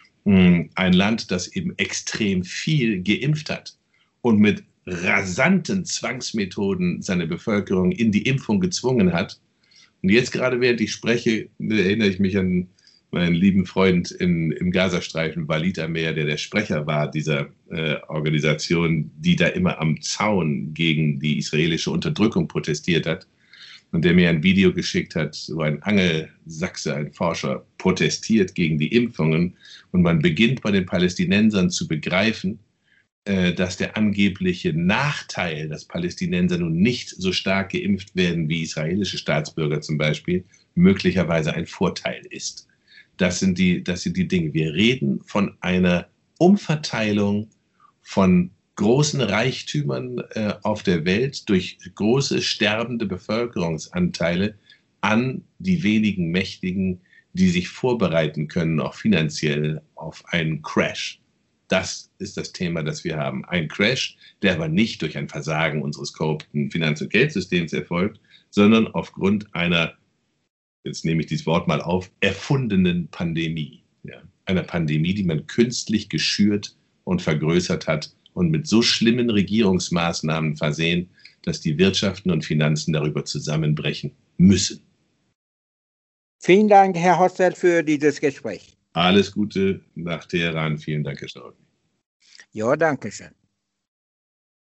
Ein Land, das eben extrem viel geimpft hat und mit rasanten Zwangsmethoden seine Bevölkerung in die Impfung gezwungen hat. Und jetzt gerade, während ich spreche, erinnere ich mich an meinen lieben Freund im Gazastreifen, Walid Amer, der Sprecher war dieser Organisation, die da immer am Zaun gegen die israelische Unterdrückung protestiert hat. Und der mir ein Video geschickt hat, wo ein Angelsachse, ein Forscher, protestiert gegen die Impfungen. Und man beginnt bei den Palästinensern zu begreifen, dass der angebliche Nachteil, dass Palästinenser nun nicht so stark geimpft werden wie israelische Staatsbürger zum Beispiel, möglicherweise ein Vorteil ist. Das sind die Dinge. Wir reden von einer Umverteilung von großen Reichtümern auf der Welt durch große sterbende Bevölkerungsanteile an die wenigen Mächtigen, die sich vorbereiten können, auch finanziell, auf einen Crash. Das ist das Thema, das wir haben. Ein Crash, der aber nicht durch ein Versagen unseres korrupten Finanz- und Geldsystems erfolgt, sondern aufgrund einer, jetzt nehme ich dieses Wort mal auf, erfundenen Pandemie. Ja. Einer Pandemie, die man künstlich geschürt und vergrößert hat und mit so schlimmen Regierungsmaßnahmen versehen, dass die Wirtschaften und Finanzen darüber zusammenbrechen müssen. Vielen Dank, Herr Hostel, für dieses Gespräch. Alles Gute nach Teheran. Vielen Dank, Herr Staudny. Ja, danke schön.